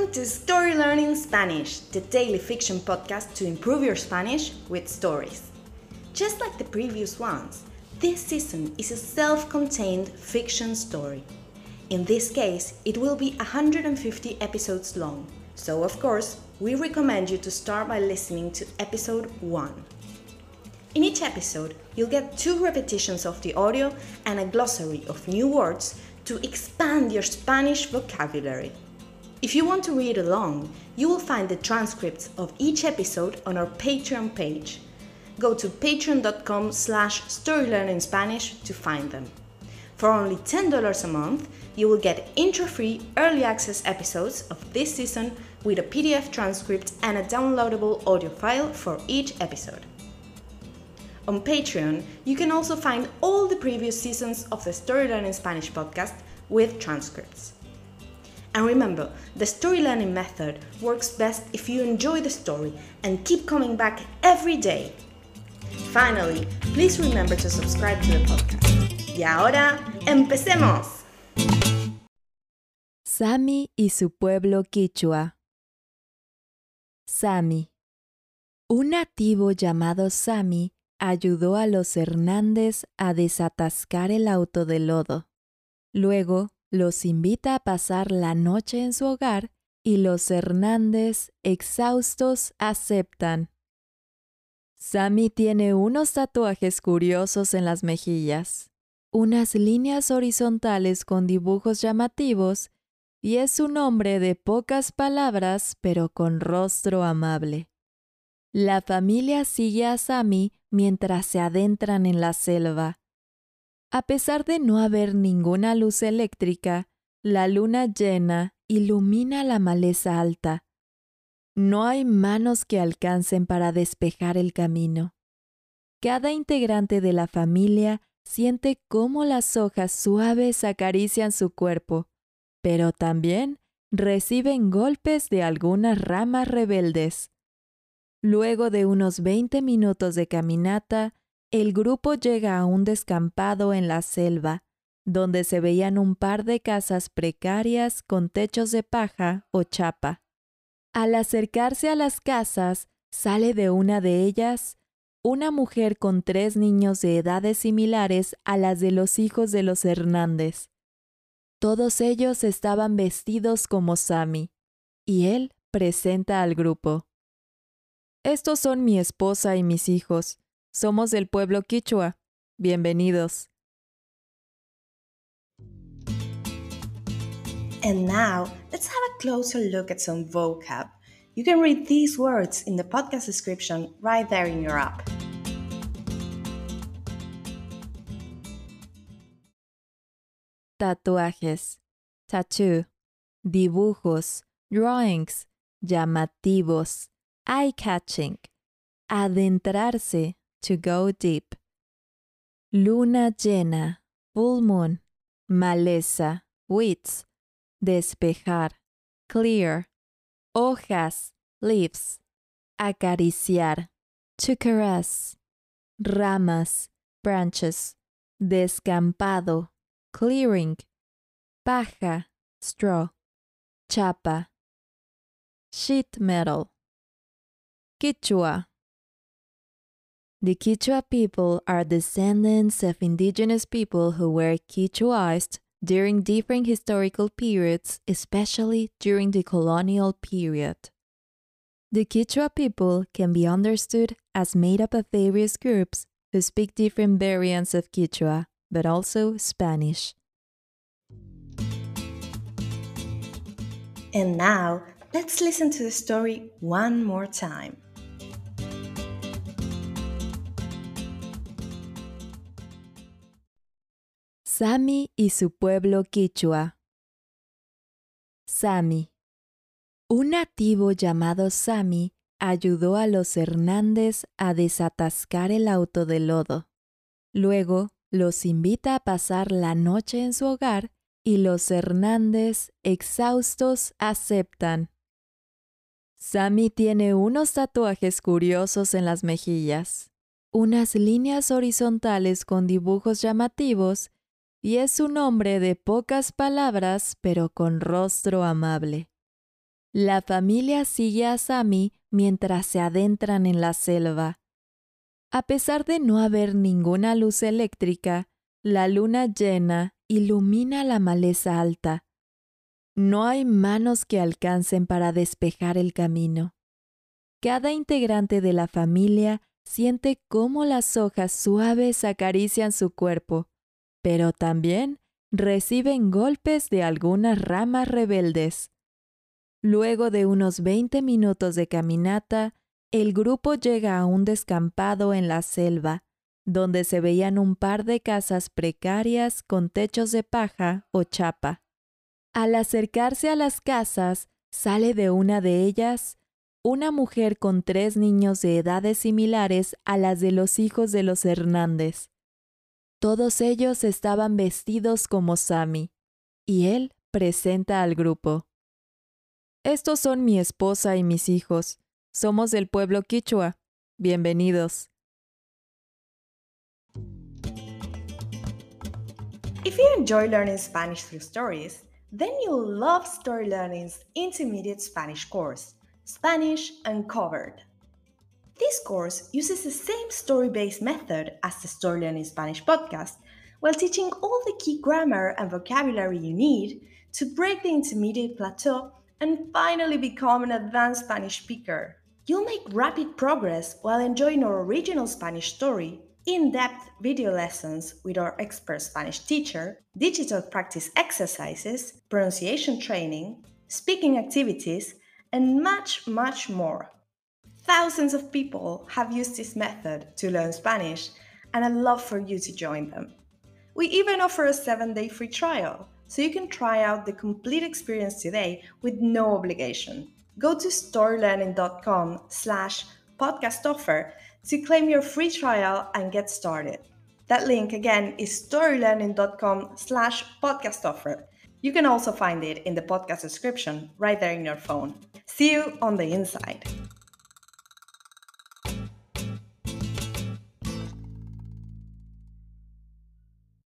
Welcome to Story Learning Spanish, the daily fiction podcast to improve your Spanish with stories. Just like the previous ones, this season is a self-contained fiction story. In this case, it will be 150 episodes long, so of course, we recommend you to start by listening to episode 1. In each episode, you'll get 2 repetitions of the audio and a glossary of new words to expand your Spanish vocabulary. If you want to read along, you will find the transcripts of each episode on our Patreon page. Go to patreon.com/storylearningspanish to find them. For only $10 a month, you will get intro-free early access episodes of this season with a PDF transcript and a downloadable audio file for each episode. On Patreon, you can also find all the previous seasons of the Story Learning Spanish podcast with transcripts. And remember, the story learning method works best if you enjoy the story and keep coming back every day. Finally, please remember to subscribe to the podcast. Y ahora, ¡empecemos! Sami y su pueblo quichua. Sami. Un nativo llamado Sami ayudó a los Hernández a desatascar el auto de lodo. Luego, los invita a pasar la noche en su hogar y los Hernández, exhaustos, aceptan. Sami tiene unos tatuajes curiosos en las mejillas, unas líneas horizontales con dibujos llamativos y es un hombre de pocas palabras pero con rostro amable. La familia sigue a Sami mientras se adentran en la selva. A pesar de no haber ninguna luz eléctrica, la luna llena ilumina la maleza alta. No hay manos que alcancen para despejar el camino. Cada integrante de la familia siente cómo las hojas suaves acarician su cuerpo, pero también reciben golpes de algunas ramas rebeldes. Luego de unos 20 minutos de caminata, el grupo llega a un descampado en la selva, donde se veían un par de casas precarias con techos de paja o chapa. Al acercarse a las casas, sale de una de ellas una mujer con 3 niños de edades similares a las de los hijos de los Hernández. Todos ellos estaban vestidos como Sami, y él presenta al grupo. Estos son mi esposa y mis hijos. Somos del pueblo quichua. Bienvenidos. And now, let's have a closer look at some vocab. You can read these words in the podcast description right there in your app. Tatuajes, tattoo, dibujos, drawings, llamativos, eye-catching, adentrarse, to go deep. Luna llena, full moon, maleza, weeds, despejar, clear, hojas, leaves, acariciar, to caress, ramas, branches, descampado, clearing, paja, straw, chapa, sheet metal. Quichua. The Quichua people are descendants of indigenous people who were Quichuaized during different historical periods, especially during the colonial period. The Quichua people can be understood as made up of various groups who speak different variants of Quichua, but also Spanish. And now, let's listen to the story one more time. Sami y su pueblo quichua. Sami. Un nativo llamado Sami ayudó a los Hernández a desatascar el auto de lodo. Luego, los invita a pasar la noche en su hogar y los Hernández, exhaustos, aceptan. Sami tiene unos tatuajes curiosos en las mejillas, unas líneas horizontales con dibujos llamativos y es un hombre de pocas palabras pero con rostro amable. La familia sigue a Sammy mientras se adentran en la selva. A pesar de no haber ninguna luz eléctrica, la luna llena ilumina la maleza alta. No hay manos que alcancen para despejar el camino. Cada integrante de la familia siente cómo las hojas suaves acarician su cuerpo, pero también reciben golpes de algunas ramas rebeldes. Luego de unos 20 minutos de caminata, el grupo llega a un descampado en la selva, donde se veían un par de casas precarias con techos de paja o chapa. Al acercarse a las casas, sale de una de ellas una mujer con 3 niños de edades similares a las de los hijos de los Hernández. Todos ellos estaban vestidos como Sammy, y él presenta al grupo. Estos son mi esposa y mis hijos. Somos del pueblo Quichua. Bienvenidos. If you enjoy learning Spanish through stories, then you'll love Story Learning's intermediate Spanish course, Spanish Uncovered. This course uses the same story-based method as the Story Learning Spanish podcast, while teaching all the key grammar and vocabulary you need to break the intermediate plateau and finally become an advanced Spanish speaker. You'll make rapid progress while enjoying our original Spanish story, in-depth video lessons with our expert Spanish teacher, digital practice exercises, pronunciation training, speaking activities, and much, much more. Thousands of people have used this method to learn Spanish, and I'd love for you to join them. We even offer a 7-day free trial, so you can try out the complete experience today with no obligation. Go to storylearning.com/podcast offer to claim your free trial and get started. That link again is storylearning.com/podcast offer. You can also find it in the podcast description right there in your phone. See you on the inside.